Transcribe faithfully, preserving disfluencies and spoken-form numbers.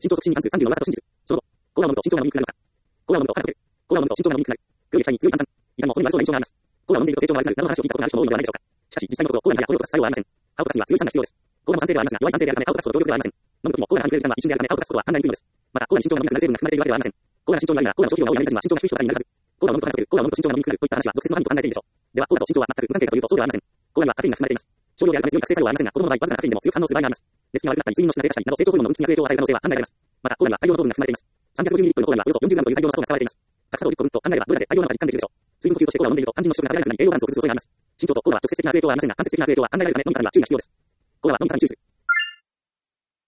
身長促進に関するさんじゅうの噂と真実。その後、コーラを飲むと身長が伸びにくくなるのか。コーラを飲むと腹が減る。コーラを飲むと身長が伸びにくくなる。黒い液体に強い炭酸。いかにも骨に悪そうな印象があります。コーラを飲んでいると成長が悪くなるなどの話を聞いたことがある人も多いのではないでしょうか。しかし、実際のところ、コーラにはこのような作用はありません。アウトカスには強い酸が必要です。コーラも酸性ではありますが、弱い酸性であるため、アウトカスと同力ではありません。飲むときもコーラが触れる時間は一瞬であるため、アウトカスとは考えにくいのです。また、コーラに身長が伸びにくくなる成分が含まれているわけではありません。コーラの身長が悪いなら、コーラの消費量が多いアメリカ人は身長が低い人ばかりになるはず。コーラを飲むと腹が減る、コーラを飲むと身長が伸びにくくなるといった話は俗説の範囲と考えていいでしょう。では、コーラと身長は全く無関係かというとそうではありません。コーラにはカフェインが含まれています。少量であるため強い活性作用はありませんが、子供の場合、わずかなカフェインでも強く反応する場合があります。寝つきが悪くなったり、睡眠の質が低下したりなど、成長ホルモンの分泌に悪影響を与える可能性は考えられます。また、コーラには大量の糖分が含まれています。さんびゃくごじゅうミリリットルのコーラにはおよそよんじゅうグラムという大量の砂糖が使われています。核砂糖じゅっこぶんと考えれば、どれだけ大量なのか実感できるでしょう。水分補給としてコーラを飲んでいると、肝心の脂肪が食べられなくなり、栄養バランスを崩す恐れがあります。身長とコーラは直接的な悪影響はありませんが、間接的な悪影響は考えられるため、飲むからには注意が必要です。コーラは飲むからに注意する。